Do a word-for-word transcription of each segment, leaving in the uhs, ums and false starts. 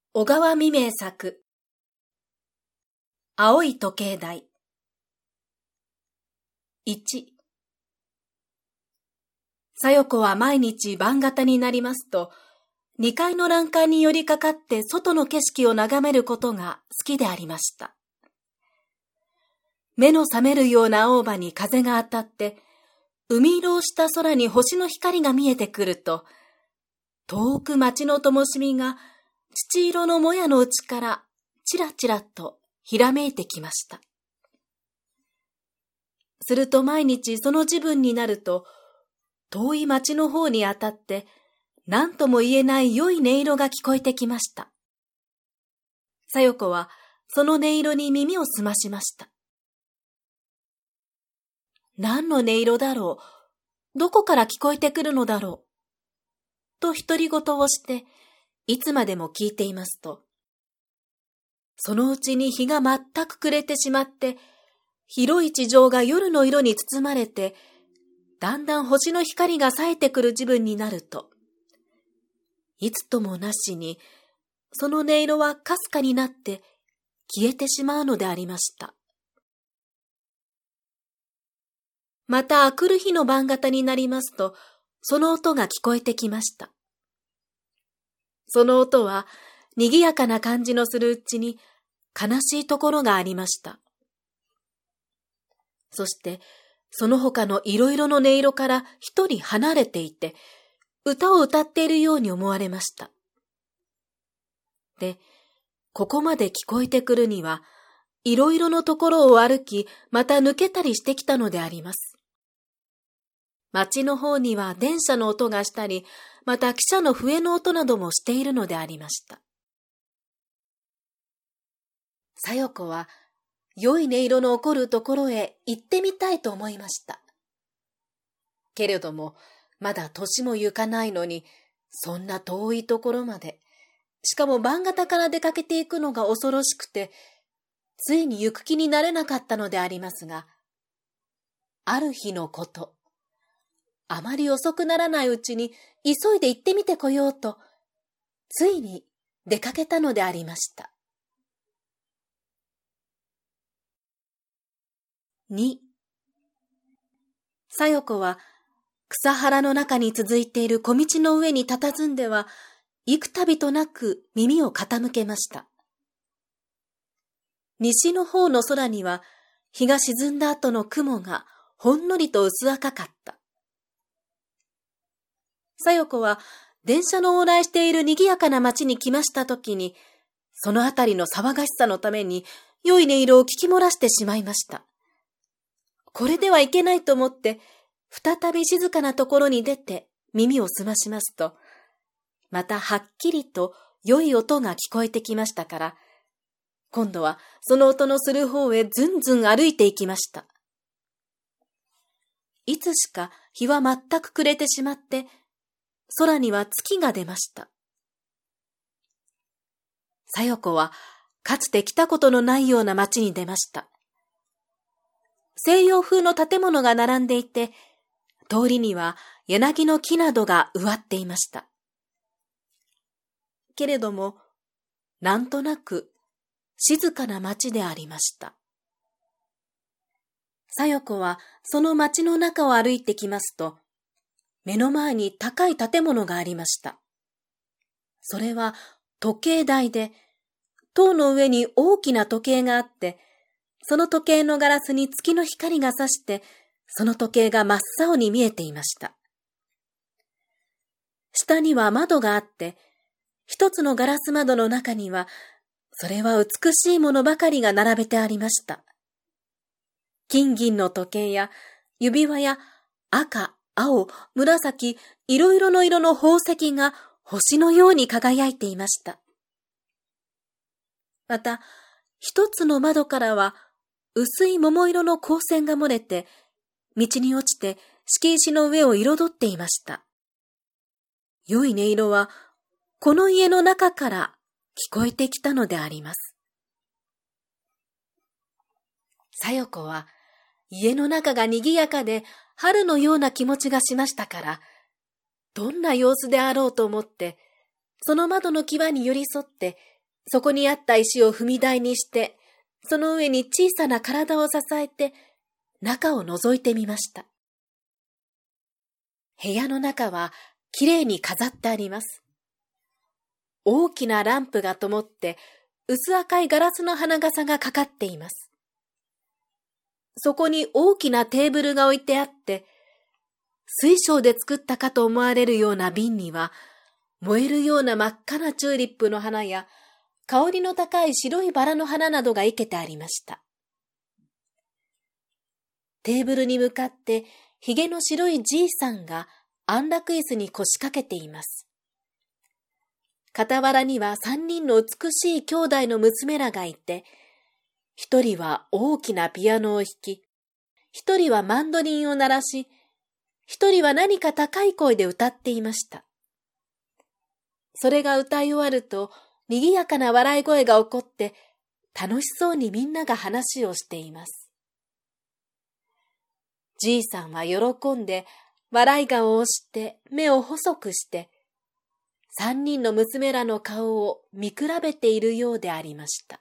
小川未明作青い時計台いちさよ子は毎日晩方になりますと、二階の欄干に寄りかかって外の景色を眺めることが好きでありました。目の覚めるような青葉に風が当たって、海色をした空に星の光が見えてくると、遠く町の灯火が乳色のもやのうちからちらちらとひらめいてきました。すると毎日その時分になると、遠い町の方に当たって、何とも言えない良い音色が聞こえてきました。さよ子はその音色に耳を澄ましました。何の音色だろう、どこから聞こえてくるのだろう、と独り言をして、いつまでも聞いていますと、そのうちに日が全く暮れてしまって、広い地上が夜の色に包まれて、だんだん星の光が冴えてくる時分になると、いつともなしに、その音色はかすかになって消えてしまうのでありました。また明くる日の晩方になりますと、その音が聞こえてきました。その音は、賑やかな感じのするうちに悲しいところがありました。そして、その他のいろいろの音色から一人離れていて、歌を歌っているように思われました。で、ここまで聞こえてくるには、いろいろのところを歩き、また抜けたりしてきたのであります。町の方には電車の音がしたり、また汽車の笛の音などもしているのでありました。さよ子は、良い音色の起こるところへ行ってみたいと思いました。けれども、まだ年も行かないのに、そんな遠いところまで、しかも晩方から出かけていくのが恐ろしくて、ついに行く気になれなかったのでありますが、ある日のこと、あまり遅くならないうちに急いで行ってみてこようと、ついに出かけたのでありました。にさよ子は草原の中に続いている小道の上に佇んでは、幾度となく耳を傾けました。西の方の空には、日が沈んだ後の雲がほんのりと薄赤かった。さよ子は電車の往来している賑やかな町に来ましたときに、そのあたりの騒がしさのために良い音色を聞き漏らしてしまいました。これではいけないと思って、再び静かなところに出て耳を澄ましますと、またはっきりと良い音が聞こえてきましたから、今度はその音のする方へずんずん歩いていきました。いつしか日は全く暮れてしまって、空には月が出ました。さよ子はかつて来たことのないような町に出ました。西洋風の建物が並んでいて、通りには柳の木などが植わっていました。けれども、なんとなく静かな町でありました。さよ子はその町の中を歩いてきますと、目の前に高い建物がありました。それは時計台で、塔の上に大きな時計があって、その時計のガラスに月の光が差して、その時計が真っ青に見えていました。下には窓があって、一つのガラス窓の中には、それは美しいものばかりが並べてありました。金銀の時計や指輪や赤、青、紫、いろいろの色の宝石が星のように輝いていました。また、一つの窓からは、薄い桃色の光線が漏れて、道に落ちて敷石の上を彩っていました。良い音色は、この家の中から聞こえてきたのであります。さよ子は、家の中が賑やかで春のような気持ちがしましたから、どんな様子であろうと思って、その窓の際に寄り添ってそこにあった石を踏み台にして、その上に小さな体を支えて、中を覗いてみました。部屋の中はきれいに飾ってあります。大きなランプが灯って、薄赤いガラスの花笠がかかっています。そこに大きなテーブルが置いてあって、水晶で作ったかと思われるような瓶には、燃えるような真っ赤なチューリップの花や、香りの高い白いバラの花などが生けてありました。テーブルに向かって、ひげの白いじいさんが安楽椅子に腰掛けています。傍らには三人の美しい兄弟の娘らがいて、一人は大きなピアノを弾き、一人はマンドリンを鳴らし、一人は何か高い声で歌っていました。それが歌い終わると、賑やかな笑い声が起こって、楽しそうにみんなが話をしています。じいさんは喜んで、笑い顔をして目を細くして、三人の娘らの顔を見比べているようでありました。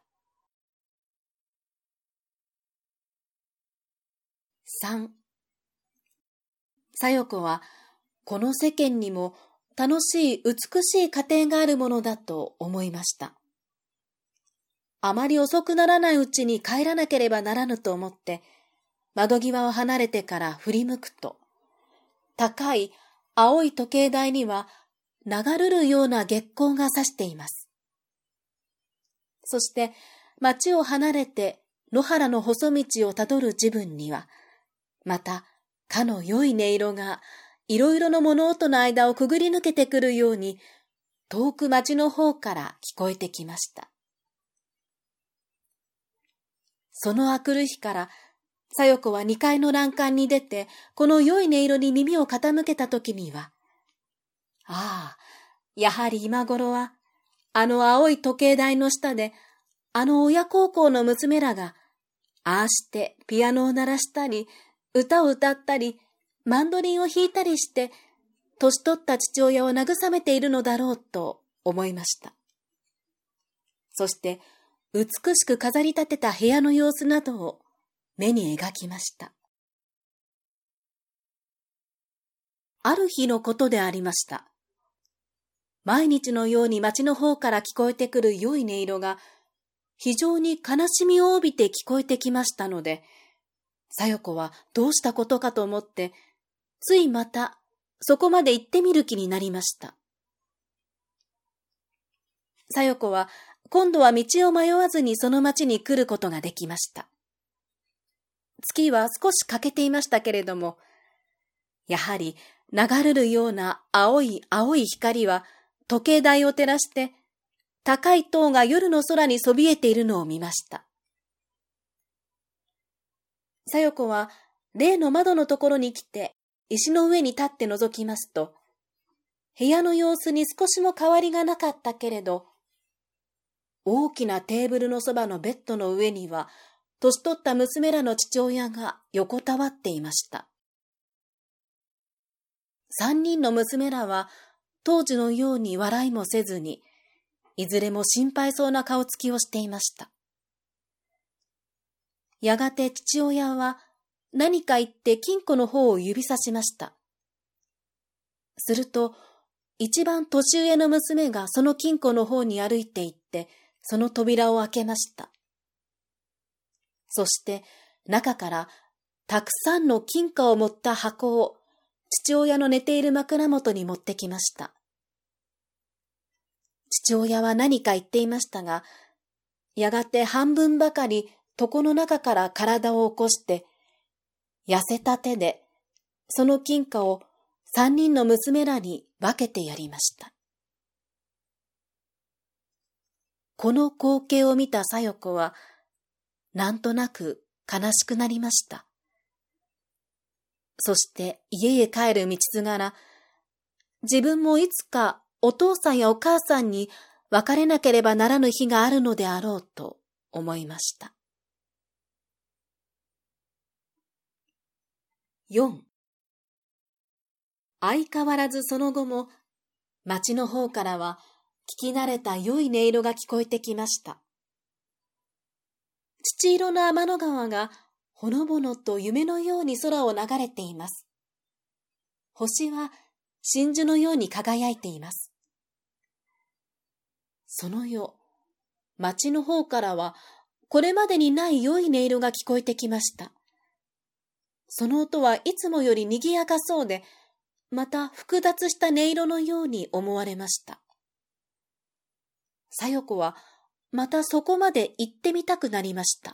三、さよこは、この世間にも楽しい美しい家庭があるものだと思いました。あまり遅くならないうちに帰らなければならぬと思って、窓際を離れてから振り向くと、高い青い時計台には流るるような月光が差しています。そして町を離れて野原の細道をたどる自分には、またかの良い音色がいろいろの物音の間をくぐり抜けてくるように、遠く町の方から聞こえてきました。その明くる日から、さよこは二階の欄干に出て、この良い音色に耳を傾けたときには、ああ、やはり今頃は、あの青い時計台の下で、あの親孝行の娘らが、ああしてピアノを鳴らしたり、歌を歌ったり、マンドリンを弾いたりして、年取った父親を慰めているのだろうと思いました。そして、美しく飾り立てた部屋の様子などを目に描きました。ある日のことでありました。毎日のように町の方から聞こえてくる良い音色が、非常に悲しみを帯びて聞こえてきましたので、さよこはどうしたことかと思って、ついまたそこまで行ってみる気になりました。さよこは今度は道を迷わずにその町に来ることができました。月は少し欠けていましたけれども、やはり流れるような青い青い光は時計台を照らして、高い塔が夜の空にそびえているのを見ました。さよこは例の窓のところに来て、石の上に立って覗きますと、部屋の様子に少しも変わりがなかったけれど、大きなテーブルのそばのベッドの上には、年取った娘らの父親が横たわっていました。三人の娘らは当時のように笑いもせずに、いずれも心配そうな顔つきをしていました。やがて父親は何か言って金庫の方を指さしました。すると、一番年上の娘がその金庫の方に歩いて行って、その扉を開けました。そして中からたくさんの金貨を持った箱を父親の寝ている枕元に持ってきました。父親は何か言っていましたが、やがて半分ばかり床の中から体を起こして、痩せた手でその金貨を三人の娘らに分けてやりました。この光景を見たさよこは、なんとなく悲しくなりました。そして家へ帰る道すがら、自分もいつかお父さんやお母さんに別れなければならぬ日があるのであろうと思いました。よん. 相変わらずその後も町の方からは聞き慣れた良い音色が聞こえてきました。乳色の天の川がほのぼのと夢のように空を流れています。星は真珠のように輝いています。その夜、町の方からはこれまでにない良い音色が聞こえてきました。その音はいつもより賑やかそうで、また複雑した音色のように思われました。さよこはまたそこまで行ってみたくなりました。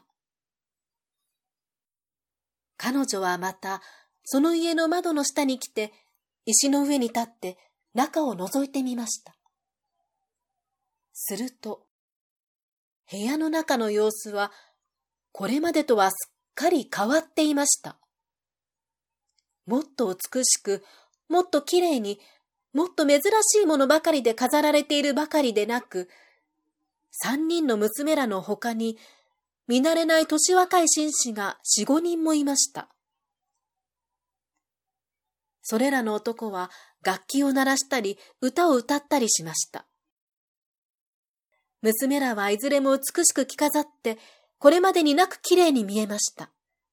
彼女はまたその家の窓の下に来て、石の上に立って中を覗いてみました。すると、部屋の中の様子はこれまでとはすっかり変わっていました。もっと美しく、もっときれいに、もっと珍しいものばかりで飾られているばかりでなく、三人の娘らのほかに、見慣れない年若い紳士が四五人もいました。それらの男は楽器を鳴らしたり、歌を歌ったりしました。娘らはいずれも美しく着飾って、これまでになくきれいに見えました。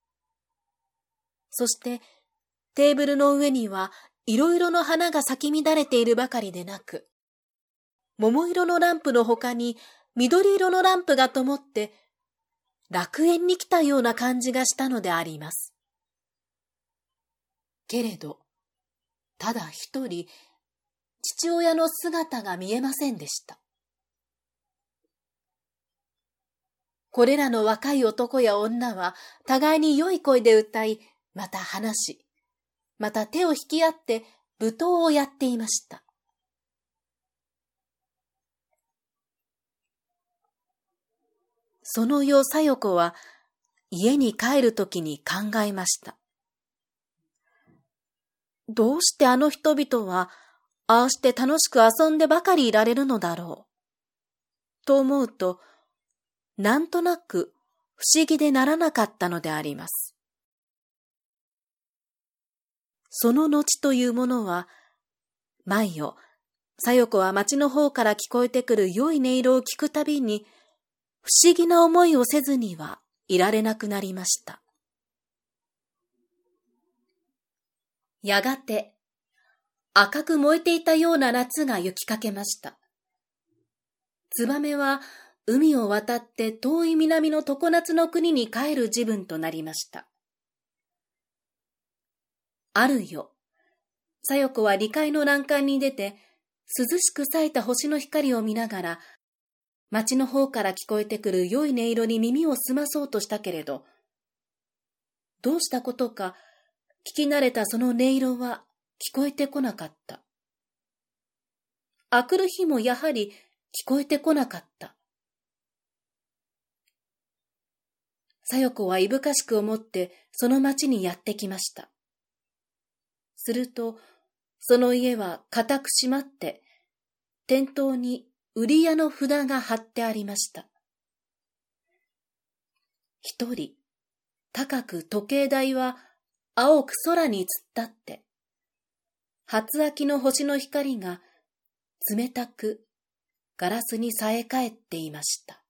そして、テーブルの上にはいろいろの花が咲き乱れているばかりでなく、桃色のランプのほかに緑色のランプが灯って、楽園に来たような感じがしたのであります。けれど、ただ一人、父親の姿が見えませんでした。これらの若い男や女は互いに良い声で歌い、また話し、また手を引き合って舞踏をやっていました。その夜、さよこは家に帰るときに考えました。どうしてあの人々はああして楽しく遊んでばかりいられるのだろう。と思うと、なんとなく不思議でならなかったのであります。その後というものは、毎夜、さよこは町の方から聞こえてくる良い音色を聞くたびに、不思議な思いをせずにはいられなくなりました。やがて、赤く燃えていたような夏が行きかけました。ツバメは海を渡って遠い南の常夏の国に帰る時分となりました。ある夜、さよこは離海の欄干に出て、涼しく咲いた星の光を見ながら、町の方から聞こえてくる良い音色に耳を澄まそうとしたけれど、どうしたことか、聞き慣れたその音色は聞こえてこなかった。あくる日もやはり聞こえてこなかった。さよこはいぶかしく思ってその町にやってきました。すると、その家は固く閉まって、店頭に売り屋の札が貼ってありました。一人、高く時計台は青く空に突っ立って、初秋きの星の光が冷たくガラスにさえかえっていました。